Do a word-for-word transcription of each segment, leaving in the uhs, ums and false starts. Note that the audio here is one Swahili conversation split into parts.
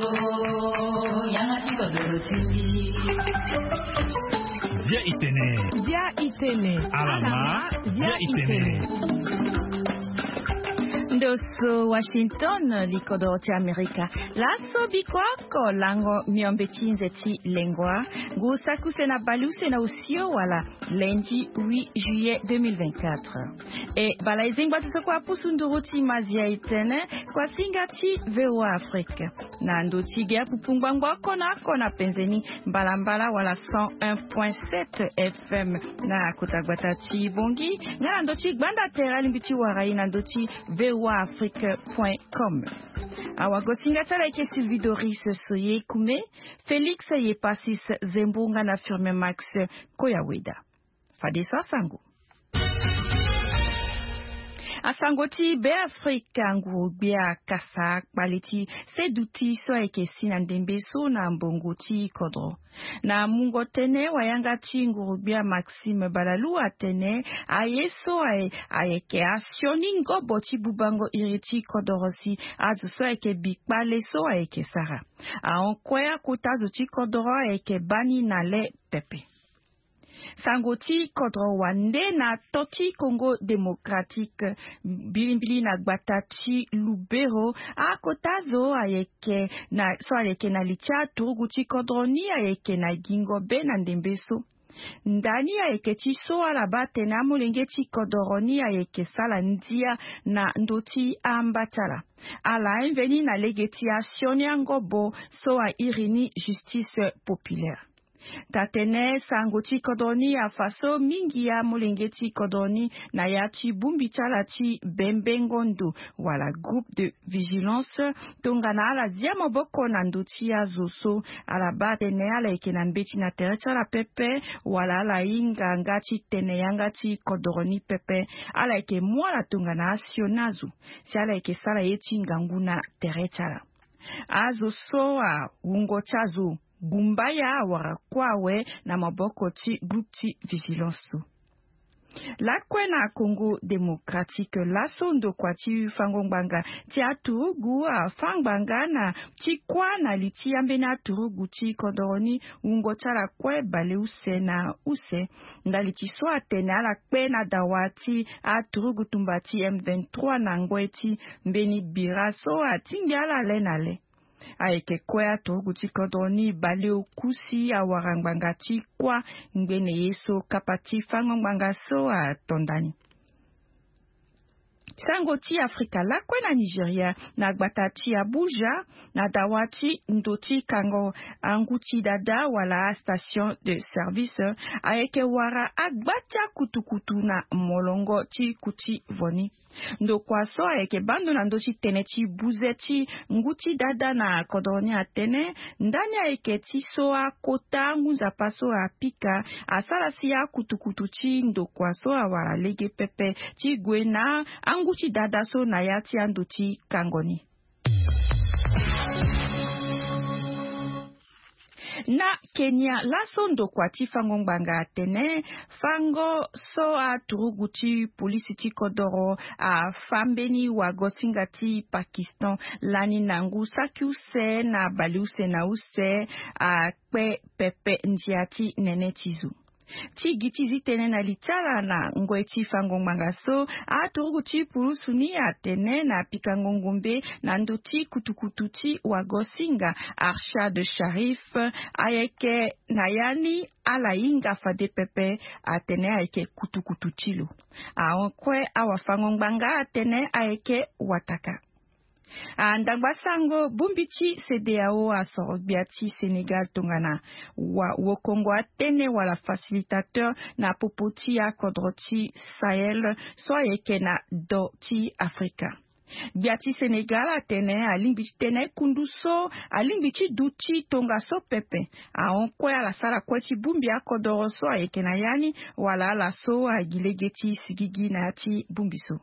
Via Itene. Via Itene. Alama. Via Itene. Ndoso Washington likodo cha Amerika. Laso bikwako lango miombechinze ti lengwa. Gusaku sena baluse na usio wala lundi huit juillet deux mille vingt-quatre. E balaizing batisa kwa pusunduruti mazia itene kwa singati V O A Afrique. Na ndoti gea pupungwangwa kona kona penzeni mbalambala wala cent un point sept F M na kutagwata ti bongi. Nga ndoti gbanda tera limbiti warai na ndoti V O A Afrique point com. Awa gosinga tala ike Sylvie Doris soye kume, Félix ye pasis zembunga na firme Max Koyaweda. Fadesa sango. Asangoti be Afrika nguru bia kasa baleti seduti so eke sinandembe so na mbongoti kodro. Na mungo tene wayanga ti nguru bia Maxime Balalu atene ayeso ae ayeke asyoni ngobo ti bubango iriti kodorosi azu so eke bikpale so aeke sara. A onkwea kutazu ti kodoro aeke bani na le pepe. Sangoti kodro wande na toti Congo démocratique bilimbili na gbatati Lubero a kotazo ayeke na so ayeke na licha turuguti kodro ni ayeke na gingo be na ndembeso. Ndani ayeke ti so alaba tena molenge ti kodoro ni ayeke sala ndia na ndoti ambatala. Ala enveni na legeti asyoni angobo so a irini justice populaire. Tatene sangoti kodoni a faso mingi ya molengeti kodoni na yati bumbi chalati bembengondo wala groupe de vigilance tongana ala ziamo boko na nduti ya zoso ala batene ala ikenambeti na terecha la pepe wala ala inga ngati tene yangati kodoroni pepe ala ike mwala tongana asionazu si ala ike sala yeti nganguna terecha la azo so a ungo chazu Gumbaya wara kwawe na maboko ti groupe ti vigilance. La kwena Congo démocratique la sondo kwa ti fangongbanga ti aturugu a fangbanga na ti kwa na liti ambe na aturugu ti kodoroni ungo tala kwe bale use na use ndali ti so atene ala kwe na dawati aturugu tumbati M vingt-trois na ngweti mbeni biraso atingi ala le na le. Aeke kwea toguti kodoni bale okusi awarangbanga ti kwa ngbene yeso kapati fangongbanga so a tondani. Sangoti Afrika la kwe na Nigeria na gbatati Abuja na dawati ndoti kango anguti dada wala station de service aeke wara agbata kutukutu na molongo ti kuti voni. Ndo kwa so aeke bando na ndoti tene ti buzeti nguti dada na kodoni atene ndani aeke ti so a kota nguza paso a pika asala si a kutukutu ti ndo kwa so a wara lege pepe ti gwena anguti dada so na yati anduti kangoni. Na Kenya la sondo kwa ti fangongbanga atene fango so a turuguti polisi ti kodoro a fambeni wa gosinga ti Pakistan lani nangu sakiuse na baliuse na use a kwe pepe njiati nene tizu. Ti gitizi tene na litala na ngwe ti fangongbanga so a turugu ti pulusu ni atene na pikangongombe na ndoti kutukutu ti wagosinga Arsha de Sharif ayeke na yani ala inga fade pepe atene ayeke kutukutu tilo. A onkwe awa fangongbanga atene ayeke wataka. Andangba sango bumbichi C D A O a sorbiati Senegal tongana wa wokongo atene wala facilitateur na popoti a kodroti Sahel so yeke na do ti Afrika. Biati Senegal atene alimbichi tene kunduso alimbichi duchi tonga so pepe a onkwe ala sala kweti bumbi a kodoro so yeke na yani wala ala so a gilegeti sigigi na ti bumbiso.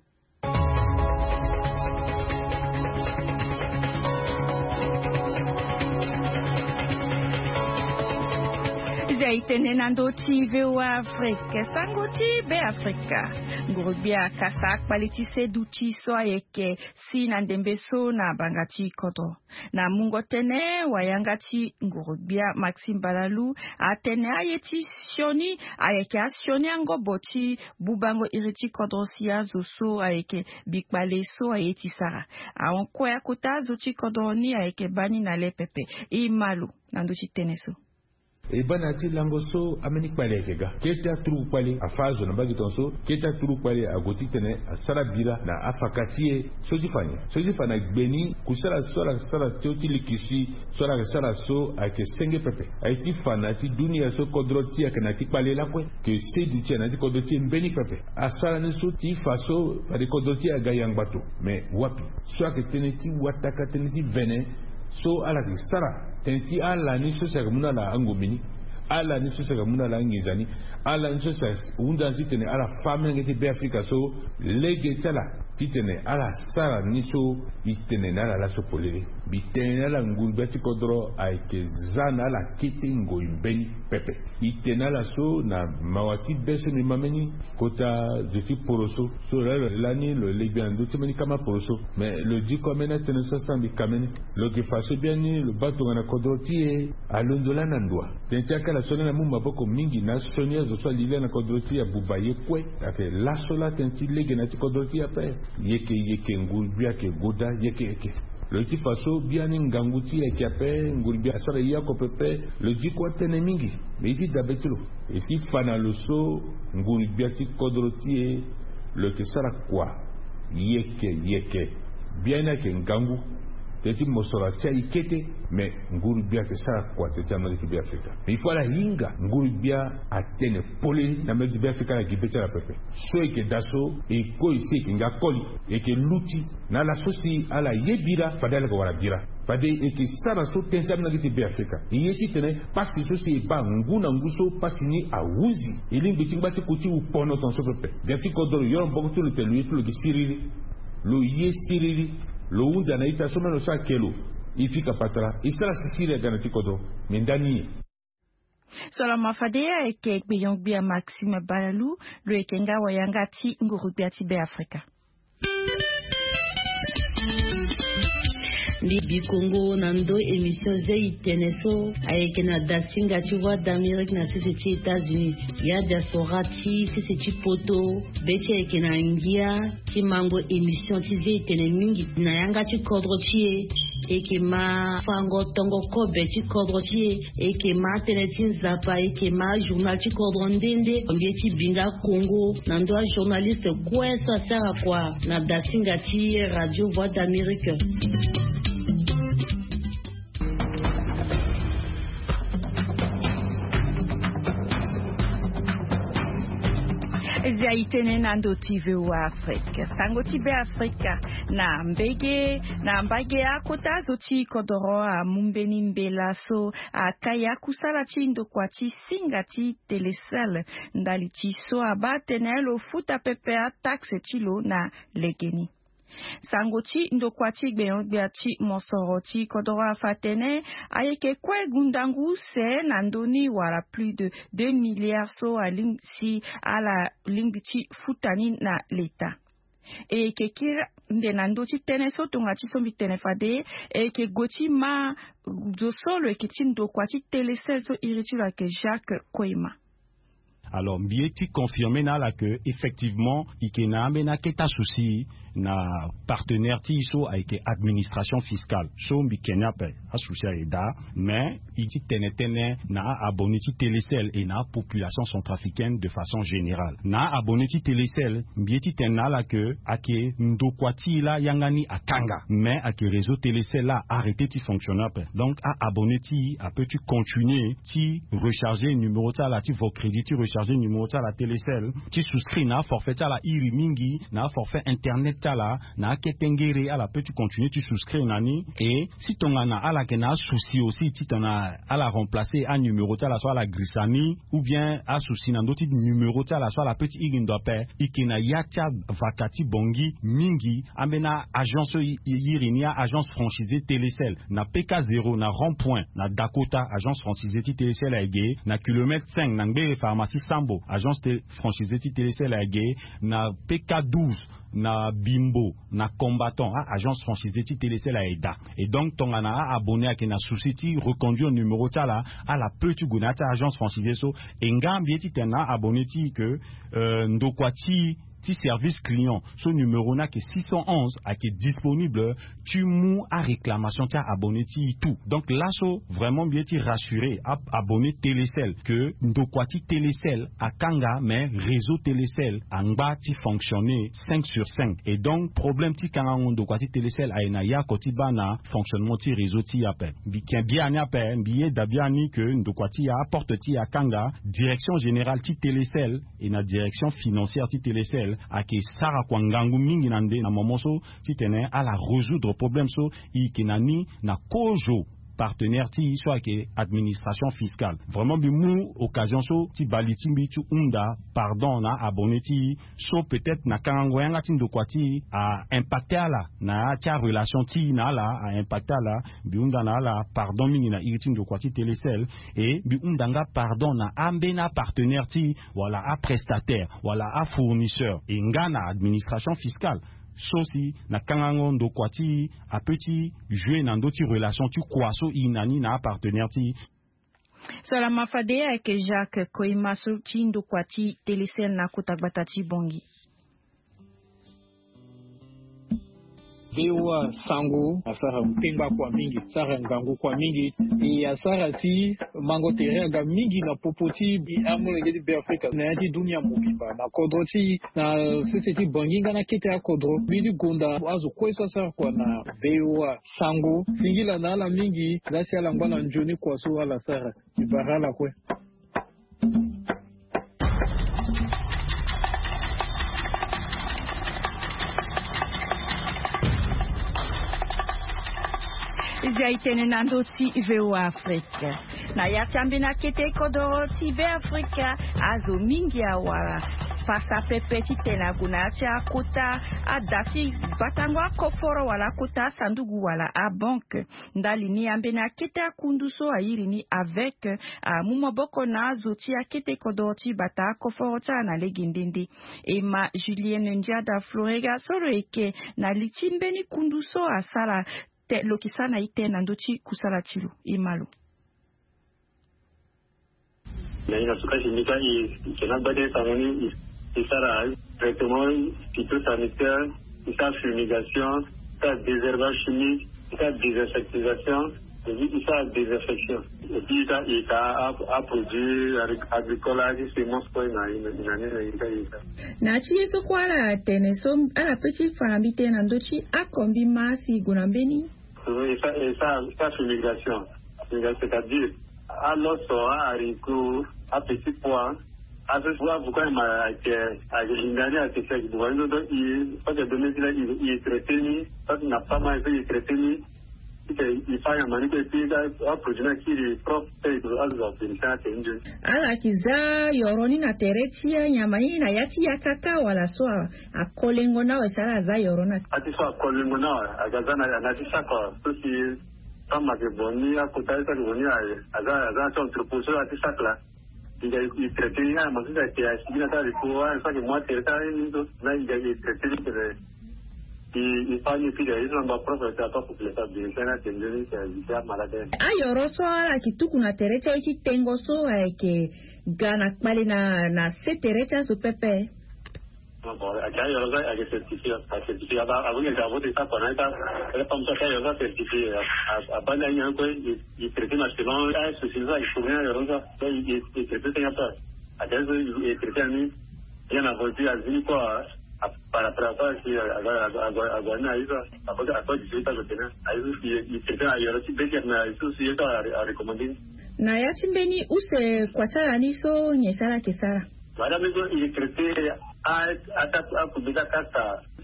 Zaitene nando ti V O A Afrique, sangoti be Afrika. Ngurubia kasak baliti seduti so ayeke si nandembe so na bangati kodo. Na mungo tene wayangati ngurubia Maxime Balalu atene ayeti sioni ayeke asioni ango boti bubango iriti kodo siya zoso ayeke bikbale so ayeti sara. Aon kwea kuta zoti kodo ni ayeke bani na lepepe. Imalu nando ti tene so. E banati langoso ameni kwale kega keta tru kwale afazo na bagi tonso keta tru kwale agoti tene asara bila na afakatie soji fanya soji fana gbeni kusala sora sara toti likisi sora sara so ake senge pepe aiti fana ti dunia so kodroti akanati kwale lakwe ke sedu ti anati kodroti mbeni pepe asara ne so ti faso pari kodroti agayang bato me wapi so ake tene ti wataka tene ti vene so ala ki sara tenti ala ni so sega muna la angomini ala ni so sega muna la ngizani ala ni so sega unda titene ala femme ngeti be Afrika so lege tala titene ala sara ni so itene na la so polele bitene la ngulbe ti kodro aike zana la kiti ngo imbeni pepe itene la so na mawati bese ni mameni kota zeti poroso so la la ni le lebiando timeni kama poroso mais le dit comme na tene so sambi kameni lo ki faso bien ni le bato na kodro tie alondola na ndwa tenti la sona na mumba boko mingi na sonia zo so lile na kodro tie bubaye kwe ate la sola tenti lege na ti kodro tie pe yeke yeke ngulbia ke goda yeke yeke le ti faso biani nganguti yeke ape ngulbia sora yako pepe le di kwa tene mingi me ti dabetlo e ti fana lo so ngulbia ti kodrotie le ke sara kwa yeke yeke biana ke ngangu teti mosora tia ikete me ngurubia ke sara kwa teti amadi bi Afrika il faut la hinga ngurubia atene pole na medi bi Afrika la gibecha la pepe so eke daso e ko isi ke nga koli eke luti na la sosi ala yebira fadala ko wala bira fade eke sara so tenti amadi bi Afrika yeti tene paski so si ba nguna nguso paski ni awuzi ilingi timbati kuti upono ton so pepe deti ko do yor bogo to le telu to le siriri lo ye siriri lo unda na ita soma no sa kelo ifika patra isala sisire gana tikodo mindani Solo mafadea eke biyong bia Maxime Balalu lo ekenga wayanga ti ngurubia ti be Afrika. Libi Congo nando émission zai teneso ayeke na dasinga ti voix d'Amérique na sisi ti États-Unis ya diaspora ti sisi ti poto beti ayeke na ngia ti mango émission ti zai tene mingi na yanga ti kodro ti e eke ma fango tongo kobe ti kodro ti e eke ma tene ti nzapa eke ma journal ti kodro ndende mbie ti binga Congo nando a journaliste kue so asara kua na dasinga ti radio voix d'Amérique. Zaitene nando ti V O A Afrique, sango ti be Afrika na mbege na mbage akota zoti kodoro a mumbeni mbela so a kaya kusala ti ndokwa ti singa ti telesel ndali ti so abatene lo futa pepe a taxe ti lo na legeni. Sango ti ndokwa ti gbeyon gbea ti monsoro ti kodoro fatene ayeke kwe gundangu se nandoni wala plus de deux milliards so a ling si a la lingbi ti futani na l'État. E ke kira nde nando ti tene so tonga ti sombi tene fade e ke goti ma zo solo e ke ti ndokwa ti telesel so iritu la ke Jacques Koima. Alors, mbieti confirmé na la que effectivement ikena mena keta souci na partenaire ti so avec administration fiscale so mbi Kenya pe associé eda mais iti tene tene na abonné ti Télécel et na population centrafricaine de façon générale na abonné ti Télécel mbieti tena la que ake ndokwati la yangani akanga mais ake réseau Télécel là arrêté ti fonctionner pe donc a abonné ti a peut tu continuer ti recharger numéro ta la ti vos crédits ti recharger numéro ta la Télécel ti souscrit na forfait ta la iri mingi na forfait internet tala na ketengere à la peut tu continuer tu souscris nani et si ton ana à la kena souci aussi si ton a à la remplacer un numéro tala soit la grisani ou bien à souci nan d'autres numéro tala soit la petite igindo pe ikena yacha vakati bongi mingi amena agence yirinia agence franchisée Télécel na P K zéro na rond-point na Dakota agence franchisée Télécel a égé na kilomètre cinq na ngbe pharmacie Sambo agence franchisée Télécel a égé na P K douze na Bimbo na combattant ah, agence franchisée Télécel a eda et donc ton ana abonné à kena société reconduit au numéro tala à la petite gunata agence franchisée so engambi ti tena abonné ti que euh, ndokwati ti service client ce numéro na que six cent onze a qui est disponible tu mou à réclamation tu abonné ti tout donc là so vraiment bien ti rassuré à abonné Télécel que ndokwati Télécel à Kanga mais réseau Télécel angba ti fonctionner cinq sur cinq et donc problème ti Kanga ndokwati Télécel a ena ya koti bana fonctionnement ti réseau ti appel bi bien bien appel bien dabiani que ndokwati a apporte ti à Kanga direction générale ti Télécel et na direction financière ti Télécel à que Sarah Kwangangu mingi nande na momoso ti tene à la résoudre problème so i kinani na kojo partenaire ti soit que administration fiscale vraiment bi mou occasion so ti baliti bi tu unda pardon na abonné ti so peut-être na kango yanga ti ndokwati a impacté ala na tia relation ti na la a impacté ala bi unda na la pardon mingi na iti ndokwati Télécel et bi unda nga pardon na ambena partenaire ti voilà a prestataire voilà a fournisseur et nga na administration fiscale sosi na kangango ndokwati a petit jouer dans d'autres relations tu kwaso inani na partenaire ti Sala mafade avec Jacques Koimaso ti ndokwati Télécel na kutabatati bongi Bewa sango asara mpemba kwa mingi sara ngangu kwa mingi e asara si mango terega mingi na popoti bi amolenge di Afrika na di dunia mobimba na kodoti na sisiti banginga na kete ya kodro bidi gonda azu kwesa sara kwa na bewa sango singila na ala mingi lasi ala ngwana njoni kwa so ala sara ibarala kwe Zaitene nando ti V O Afrika na yatambi na kete kodoro ti be Afrika azo mingi awara pasa pepe ti tena guna ti akota adati batangwa koforo wala kota sandugu wala a banque ndali ni ambe na kete akunduso ayiri ni avec a mumoboko na azo ti akete kodoro ti bata koforo ta na legindindi ema Julienne Ndiada Florega soro eke na litimbe ni kunduso asala te lokisana ite na ndochi kusala chilu imalo na ina suka shimika i kena bade samoni isara traitement phytosanitaire isa fumigation isa désherbage chimique isa désinsectisation et isa désinfection et puis isa ita a produit agricole semence kwa ina ina ina ina na chi yeso kwala tene so ala petit farambite na ndochi akombi masi gunambeni oui ça ça ça fumigation c'est-à-dire à l'osso à haricot à petit pois à ce soit pourquoi ma que à l'ingénierie à ce que vous voyez donc il pas de donner là il est traité ni ça n'a pas mal été traité ni il faut y manier que ça a produit qui est propre et alors c'est ça c'est une ala kiza yoroni na teretia nyamani na yati ya kaka wala so akolengo na wesala za yorona ati so akolengo na agazana na tisa kwa sosi kama ke boni akutaisa boni aza aza son proposal ati sakla il il traité ya mazida ke asibina ta rikuwa ça que moi tereta ndo na il est traité que il fallait que les gens doivent profiter pas pour que ça bien ça tendance à dire malade ayoro so ala kituku na teretia ichi tengo so ke gana kpali na na se teretia so pepe bon acá yo lo hay que certificar certificar a alguien que vote está con esta es para mucha gente yo certificar a banda año que y traité nacional eso sí va y funciona yo lo y y traité tenga para acá eso y traité a mí ya na volví al cinco para tratar si agora agora na isso a coisa a coisa que está acontecendo aí e traité a yo sí ve que na isso sí está a recomendar na ya chimbeni use kwatara ni so nyesara kesara Para mí, y traité a a a publicar carta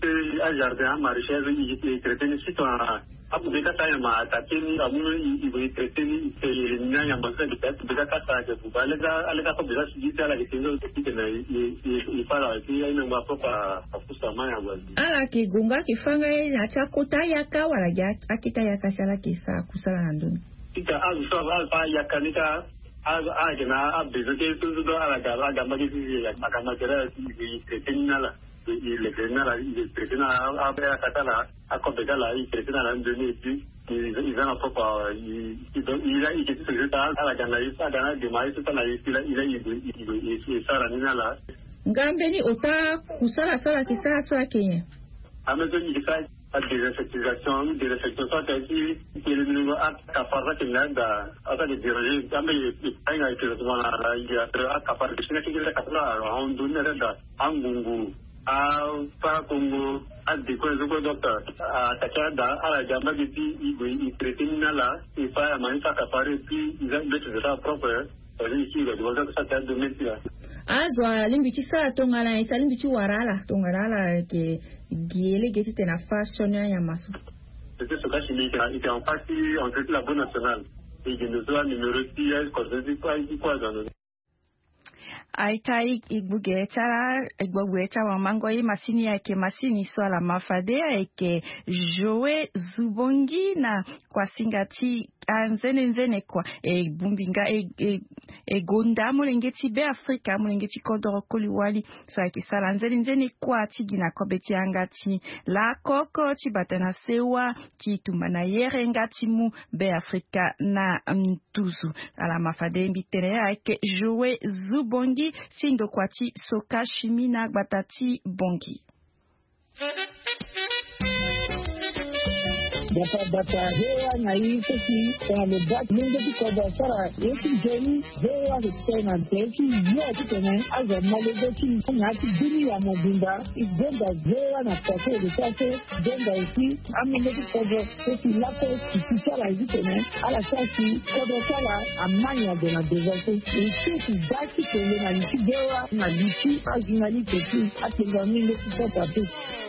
c'est un jardin maraîcher, il est traité ici, abu beka saya ma tatini amu ibu tretini elina yang masa dekat beka kata je bu alega alega ko beka sigi ala ke tengo ke na i para ki ai na mapo pa kusa maya wali ala ke gonga ke fanga na cha kota ya ka wala ya akita ya kasala ke sa kusala ndoni ita azu so ba pa ya kanika az a na abezo ke tu do ala ga ga ma ke ya makama kera i tretini nala il le prenara il prenara a a katala a competala il prenara ndoni puis ils en ont pas il il a il était sur ça à la canalisa dans des maïs tout là il a il a il il ça la nala ngambeni ota kusala sala kisa sala kenye amazon il fait à des effectuations des effectuations qui qui le niveau à capara que là da à des diriger tambe il a été dans la il a à capara que c'est que la capara on donne là angungu a pa Congo a de quoi je docteur a takada ala jamba depuis il il traité nala il fa manita capare puis il a mettre ça propre ici le doit ça ça de mettre azwa limbichi sa tongala isa limbichi warala tongala ke giele geti tena fashion ya maso c'était ce cas chimique il était en partie en fait la bonne nationale et il nous a numéro six quoi c'est quoi il quoi dans aitai igbugetara igbogweta wa mango yi masini yake masini swala mafade yake Joe Zubongi na kwa singati anzene nzene kwa e bumbinga e, e, e gonda mulengeti be Afrika mulengeti kodoro kuliwali so yake sala nzene nzene kwa tigina kobeti angati la koko chibatana sewa chitumana yere ngati mu be Afrika na mtuzu ala mafade mbitere yake Joe Zubongi sindo kwati soka shimina batati bongi Bata bata hewa na hii sisi kwa mbat mungu kwa sara yetu jeni hewa tena teki yote tena aza malezi kuna ati dunia mobimba igenda hewa na kwa kwa sasa genda isi amene kwa sisi lapo kisara hizi tena ala sasa kwa sala amanya de na dezote isi daki tena na nchi hewa na nchi ajinali teki atengani kwa tatu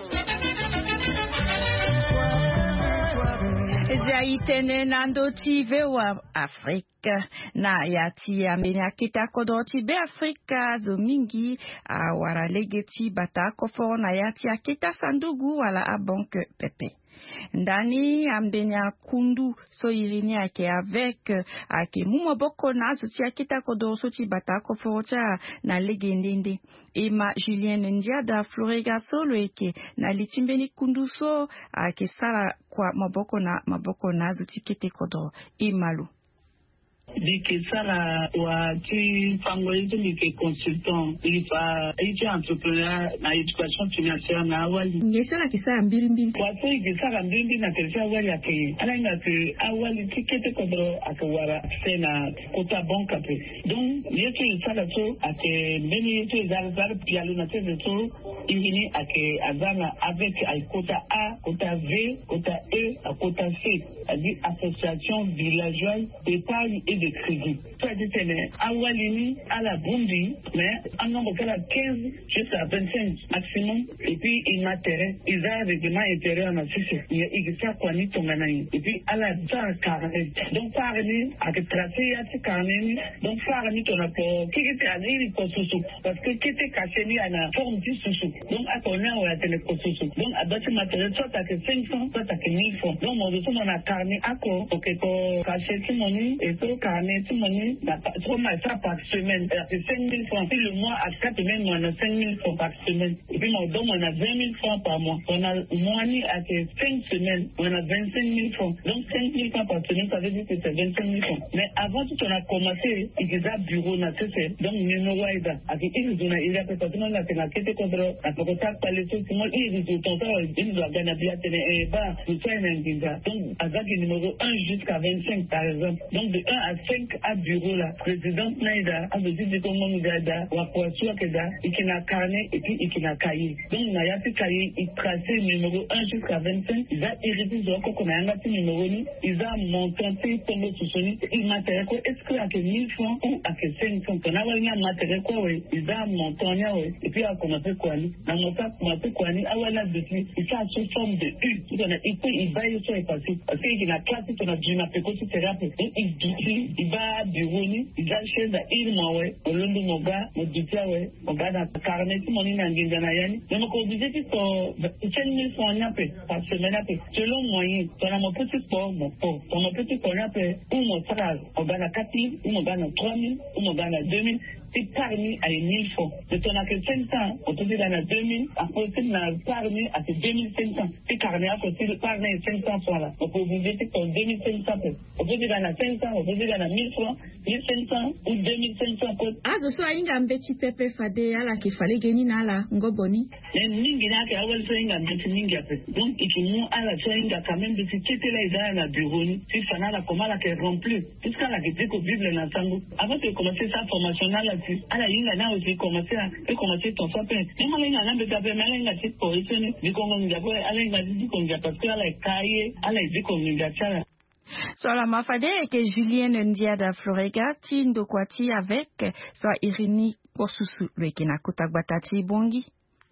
Zaitene nando tive wa Afrika na yati amenya kita kodoti be Afrika zo mingi a wara legeti batako fo na yati akita sandugu wala a banque pepe. Ndani ambenya kundu so irini ake avec ake mumo boko na suti akita kodo suti batako focha na legendende Emma Julien Ndiada Florega solo eke na litimbeni kundu so ake sala kwa maboko na maboko na suti kete kodo imalu Dikisara wa ti fangoizo nike consultant ifa iti entrepreneur na education financière na awali ngesala kisara mbili mbili kwa so ikisara mbili mbili na teresa awali ake alainga ke awali tikete kodro akawara tena kota banka pe donc yetu isala so ake meni yetu zara zara pialo na tese so ingini ake azana avec ay kota A kota V kota E a kota C adi association villageoise d'épargne et de crédit. Ça dit c'est awalini à la Burundi, mais en nombre de quinze jusqu'à vingt-cinq maximum. Et puis il m'intéresse, ils ont règlement intérieur en Suisse. Il y a Igisa Kwani Tonganaï. Et puis à la Zara Carnet. Donc parler avec tracé à ce carnet. Donc parler ton apport. Qui était à l'île Kososo. Parce que qui était caché à la forme du sous. Donc à ton air ou à télé Kososo. Donc à bâtir matériel, soit à que cinq cents, soit à que mille francs. Donc mon besoin on a carnet à quoi. Ok, pour cacher tout mon nid et pour carnet tout mon nid. Trop mal ça par semaine. C'est cinq mille francs. Puis le mois à quatre semaines, on a cinq mille francs par semaine. Et puis mon don, on a vingt mille francs par mois. On a mois à cinq semaines, on a vingt-cinq mille francs. Donc cinq mille francs par semaine, ça veut dire que c'est vingt-cinq mille francs. Mais avant tout, on a commencé, il y a un bureau, donc numéro un. Avec une zone, il y a peut-être une la quête contre la propriété par les choses. Moi, il y a des autres, il doit gagner bien, et bah, tout ça, il y a un donc, avec le numéro un jusqu'à vingt-cinq, par exemple. Donc de un à cinq à bureau la présidente naida a besoin de comment dada wa kwa sua keda ikina carnet et puis ikina cahier donc na ya cahier il tracé numéro un jusqu'à vingt-cinq il a hérité de quoi qu'on a un petit numéro ni il a monté tombe sous son il matériel quoi est-ce que à que mille francs ou à que cinq cents on a un matériel quoi oui il a monté et puis a commencé quoi ni na monta commencé quoi ni a wala depuis il fait sous forme de U il a il peut il va y sur est passé parce qu'il a classé ton adjoint à péco sur thérapie il dit il va bureau ni il a chez la il moi ouais au londo moga mo ditia ouais moga na carnet mon ni nginga na yani donc ko disait que c'est une fois n'appel par semaine après selon moyen dans mon petit sport mon sport dans mon petit sport n'appel ou mon salaire on gagne quatre mille ou on gagne trois mille ou on gagne deux mille c'est parmi à mille francs de ton à que cinq cents on peut dire dans deux mille après c'est dans parmi à deux mille cinq cents c'est carnet à côté de parmi cinq cents francs là on peut vous dire que ton deux mille cinq cents on peut dire dans cinq cents on peut dire dans mille francs mille cinq cents ou deux mille cinq cents ah je suis inga mbeti pepe fade ala kifale geni na ala ngoboni mais ningi na ke awel so inga mbeti ningi ape donc ikimu ala so inga quand même de tete la ida na bureau ni si fana la comment la que remplir jusqu'à la que dit que bible na sango avant de commencer sa formation là ala inga na aussi commencer à commencer ton sapin mais moi inga na mbeti ape mais inga c'est pour isso ni dikongo ngabo ala inga dit qu'on ngapa parce que ala kaye ala dit qu'on ngachara. Soit la mafade que Julien Ndiada Florega tindo kwati avec soit Irini Kosusu le kina kutagbatati bongi.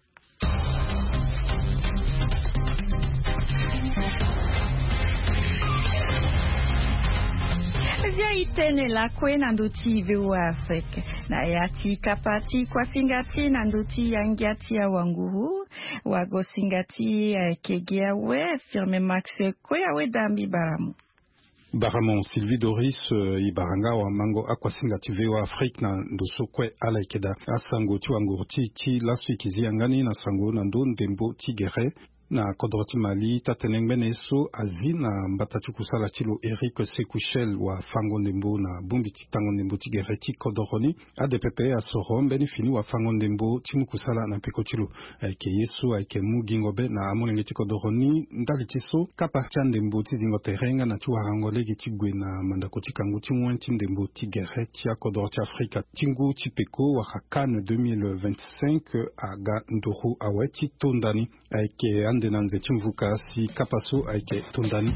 Zia itene la kwe nanduti vewa Afrika na yati kapati kwa singati nanduti yangiati ya wanguhu wago singati kegea we firme maxe kwe we dambi baramu. Baramon Sylvie Doris uh, Ibaranga wa mango akwasinga tive wa Afrique na ndoso kwe ala ikeda asango ti wangurti ti lasu ikizi angani na sango na ndo ndembo tigere na kodroti mali tatenengmene so azi na mbatatu kusala tilo Eric Sekouchel wa fango ndembo na bumbi titango ndembo tigere ti kodoroni adepepe asoro mbeni fini wa fango ndembo timu kusala na peko tilo aike yesu aike mugingobe na amolenge ti kodoroni ndali tiso kapartia ndembo ti zingo terenga na ti warangolege ti gwe na mandako ti kangu ti mwen ti ndembo tigere ti akodoroti Afrika tingu ti peko waka Cannes deux mille vingt-cinq aga ndoro awe ti tondani aike ande na nzeti mvuka si kapaso aike tondani.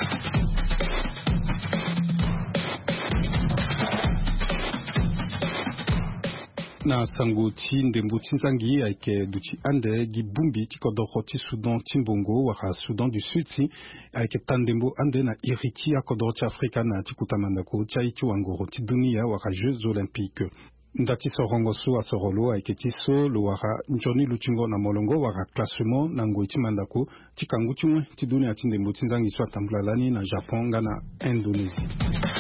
Na sango ti ndembo ti nzangi aike duti ande gibumbi ti kodoro ti Soudan ti mbongo waka Soudan du Sud si aike tandembo ande na iriti a kodoro ti Afrika na ti kutamandako ti ai ti wangoro ti dunia waka Jeux Olympiques. Ndati sorongo so asorolo aike ti so lo waka njoni lutingo na molongo waka classement na ngoi ti mandako ti kangu ti mwe ti dunia ti ndembo ti nzangi so atambulalani na Japon nga na Indonésie.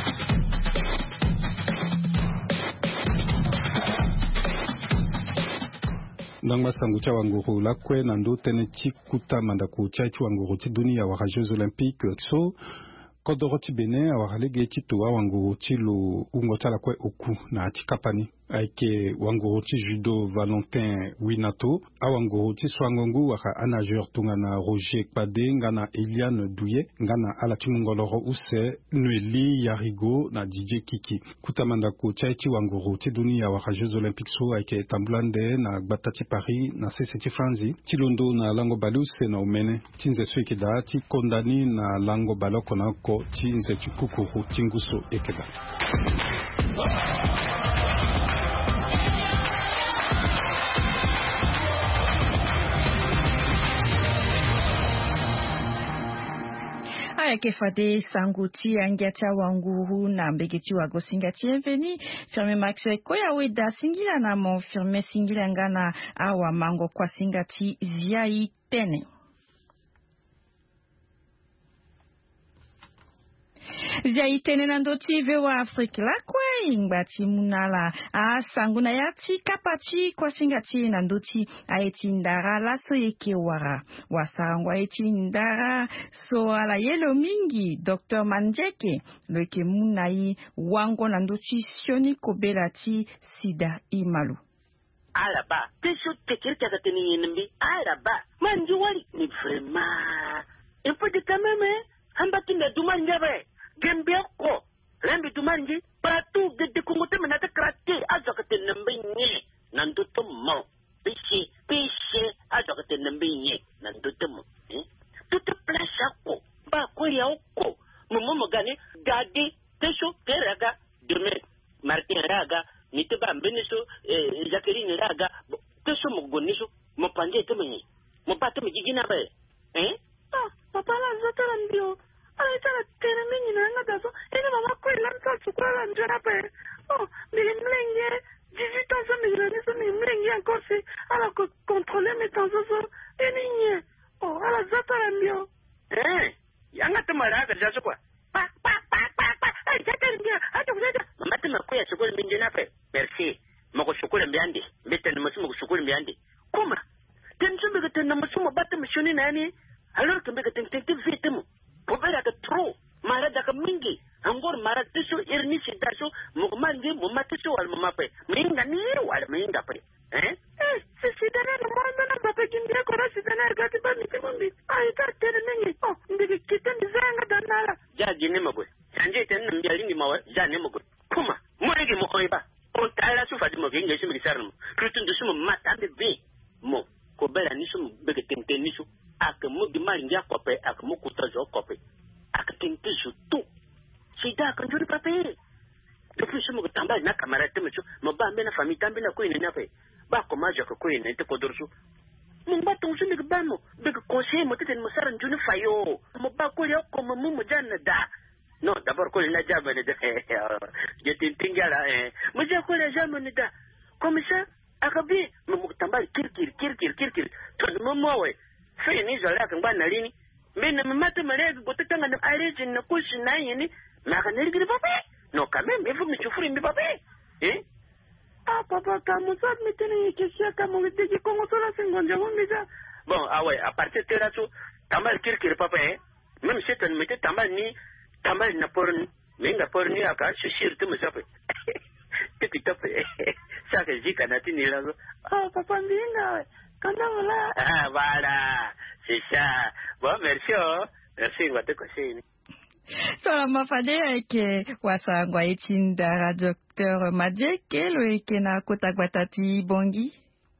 Ndangba sangu cha wanguru lakwe na ndo tene ti kuta mandako ti ai ti wanguru ti dunia waka Jeux Olympiques so kodoro ti bene awaka lege ti toa wanguru ti lo ungo ti ala kue oku na ti kapani aike wanguru ti judo Valentin Winato awanguru ti swangongu waka anageur tunga na Roger Kpade nga na Eliane Douye nga na ala ti mungoloro use Noeli Yarigo na D J Kiki kutamandako ti ai ti wanguru ti dunia waka Jeux Olympiques so aike tambulande na gbata ti Paris na sese ti Franzi ti londo na lango bale use na umene ti nze so ekeda ti kondani na lango bale oko na oko ti nze ti kukuru ti nguso ekeda. Aya fade sanguti angiatia wanguru na mbegeti wago singati enveni firme maxe koya weda singila na mo firme singila ngana awa mango kwa singati ziai tene. Zia tene nandoti vewa Afrika la kwe ingbati munala a sanguna yati kapati kwa singati nandoti aeti ndara la so yeke wara wasangwa aeti ndara so ala yelo mingi Docteur Manjeke leke munai wango nandoti sioni kobelati sida imalu alaba teso tekirka kateni yenbi alaba manji wali ni vrema il faut de quand même hamba tinde duma ngabe Gambia ko Rembi tumanji, partout de décongoté menate craqué, azokate nambinye, nandotomo, péché, péché, azokate nambinye, nandotomo. Toute place à quoi, pas quoi y a au quoi. Momo gagné, gardé, techo, teraga, demain, Martin Raga, Niteba Beneso, Jacqueline Raga, techo Mogoniso, mon pandé temeni, mon pato me gigina be. Hein? Ah, papa la zotelambio. I tell a tenant in another, and I'm a quail and such a quail and jarape. Oh, the Mlingue, dix-huit ans, millions, Mlingue and Corsi, à la contrôler mes temps, et Nigne. Oh, à la Zatarambio. Eh, Yangata Maraga, just quoi. Pa, pa, pa, pa, pa, I get it here. I don't know. Matama Quay, so good Minjanape. Merci. Moko Sukul and Biandi, better than Masumo Sukul and Biandi. Kuma. Then some of the Namasuma Batam Shunin Annie. I learned to make a tentative victim. Pobera ka tro mara da ka mingi angor mara tisu irnisi daso mugmangi mumatisu wal mumape minga ni wal minga pre eh eh se sidana no manda na baba kindia kora sidana gati ba mitimumbi ai ta tere ningi oh ndiki kiten zanga danala ja jine mabwe sanje ten mbia lingi mawa ja ne mabwe kuma moregi mo oiba on tala su fadi mo genga simi sarno krutun du sumo matambe bi mo ko bela ni sumo bege tente ni su ak mo di mari ndia kope ak mo kutazo kope ak tente su tu sida kan juri pape depuis sumo ko tamba na kamera te mo mo ba mena famille tambe na ko ine na pe ba ko majo ko ko ine te ko dorsu mo ba ton su mi ba mo be ko conseil mo te mo saran juni fayo mo ba ko yo ko mo mo janna da no d'abord ko ina jabane de je tintingala eh mo ja ko la jamane da comme ça akabi mo tamba kirkir kirkir kirkir to mo mo we fe ni zola kan ba na lini me na mata mare go to tanga na arejin na kushi na yini na ka nergi papa no ka me me fu mi chufuri mbi papa eh ah papa ka mo sa mi tene ke sia ka mo te ki kongo sola sengonja mo mi ja bon ah ouais à partir de là tout tamba kirkir papa eh même si tu me te tamba ni tamba na porni me nga porni aka shishir tu mo sape tiki tope ça que j'ai kanati ni là ah papa ndinga. Ah, voilà, c'est ça. Bon, merci, oh. Merci, what the question. So, ma fade ke wasangwa itindara Docteur Madjeke lo eke na kotagwatati bongi.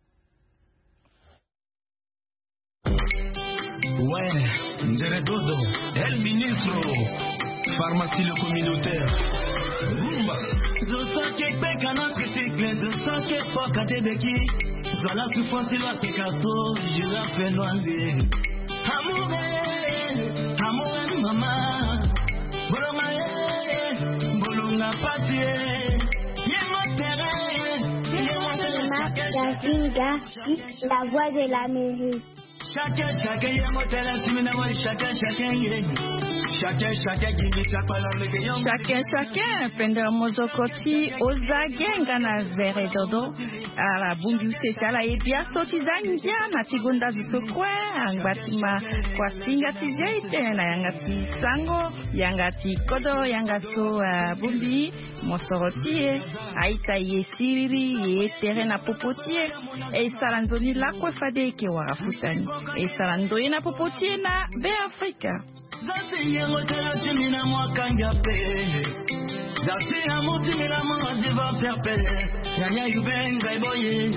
Ouais, Nzere Dodo, El Ministro, pharmacie le communautaire. Rumba. Dosa kekbe kana tricycle, dosa kekpo katebeki. Zola souffrance la pekato, jira fenwande. Amoure, amoure mama. Bolomae, bolonga papier. Yemo terrain, yemo terrain. La voix de l'Amérique. Chacun, chacun, yemo terrain, simina chacun, chacun, yemo. Chacun, chacun, chacun, chacun, pender mozokoti, ozagenga na vere dodo, ala bungu setala ebia sotizangia na tigonda zisokwe, angatima kwa singa tizeite na yangati sango, yangati kodo, yangaso bumbi, mosorotie, aita yesiri, ye terena popotie, e salanzoni la kwefade ke warafutani, e salandoi na popotie na Be Afrika. Zati yengo tera timina mwakanga pe. Zati hamu timina mwa divorce pe. Nyanya yubenga iboye.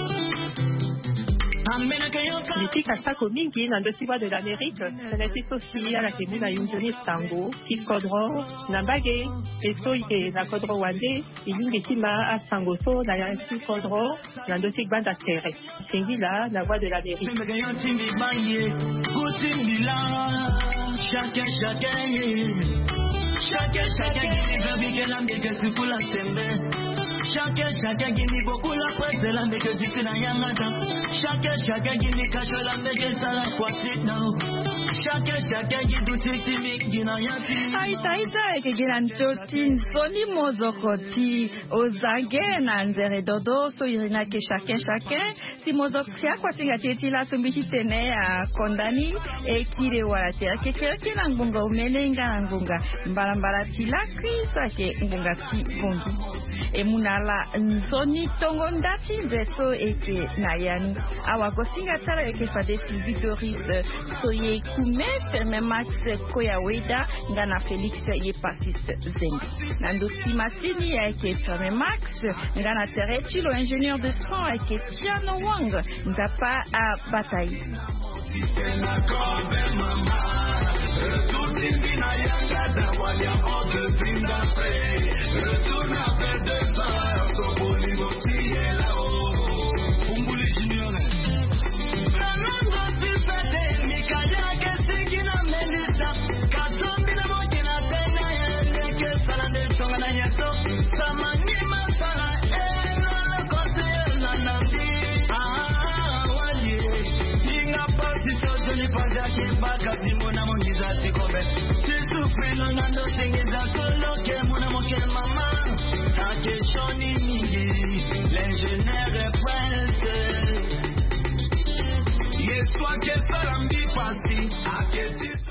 Litika sako mingi na ndosiwa de l'Amérique, senetito siya la kemuna yunjoni sango, ki kodro, nambage, eso ike na kodro wande, iyungi tima a sango so na yansi kodro, na ndosik banda tere. Singila na voix de l'Amérique. Chacun, chacun, chacun, chacun qui veut bien l'ambiance que tu peux la semaine. Chacun, chacun qui dit beaucoup la presse de l'ambiance que tu peux la yamata. Chacun, chacun qui dit cache l'ambiance que ça la quoi c'est now. Chacun, chacun qui doute timide qui n'a rien dit. Aïta, aïta, et que giran chotin, soni mozokoti, ozage na nzere dodo, so irina ke chacun, chacun, si mozoktia kwa tinga teti la sumbiti tene a kondani, e kire wala tia, ke kire ke na ngunga umelenga na ngunga, mbala mbala tila krisa ke ngunga ti bongi. E munala nsoni tongo ndati zeso eke nayani, awa gosinga tala eke fade Sylvie Doris, soye kumi confirmé ferme Max Koyaweda ngana Felix Yepasiste Zenga. Nando Simasini a été ferme Max ngana Terechi le ingénieur de son a été Tiano Wang ngapa à Bataille. L'ingénieur est prince. Yes, toi qui es salam dit passé.